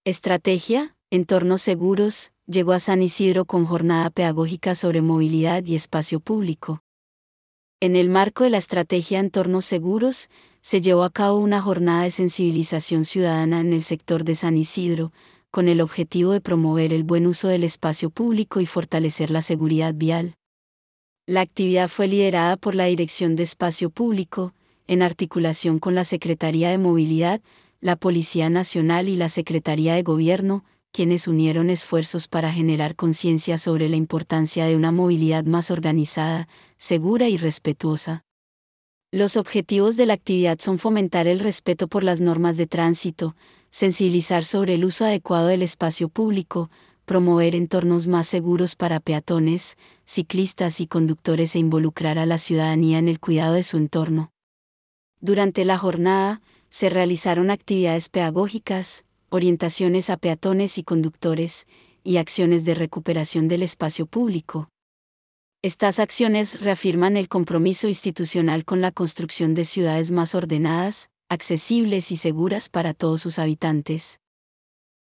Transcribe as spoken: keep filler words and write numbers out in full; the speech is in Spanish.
Estrategia, entornos seguros, llegó a San Isidro con jornada pedagógica sobre movilidad y espacio público. En el marco de la estrategia Entornos Seguros, se llevó a cabo una jornada de sensibilización ciudadana en el sector de San Isidro, con el objetivo de promover el buen uso del espacio público y fortalecer la seguridad vial. La actividad fue liderada por la Dirección de Espacio Público, en articulación con la Secretaría de Movilidad, la Policía Nacional y la Secretaría de Gobierno, quienes unieron esfuerzos para generar conciencia sobre la importancia de una movilidad más organizada, segura y respetuosa. Los objetivos de la actividad son fomentar el respeto por las normas de tránsito, sensibilizar sobre el uso adecuado del espacio público, promover entornos más seguros para peatones, ciclistas y conductores e involucrar a la ciudadanía en el cuidado de su entorno. Durante la jornada, se realizaron actividades pedagógicas, orientaciones a peatones y conductores, y acciones de recuperación del espacio público. Estas acciones reafirman el compromiso institucional con la construcción de ciudades más ordenadas, accesibles y seguras para todos sus habitantes.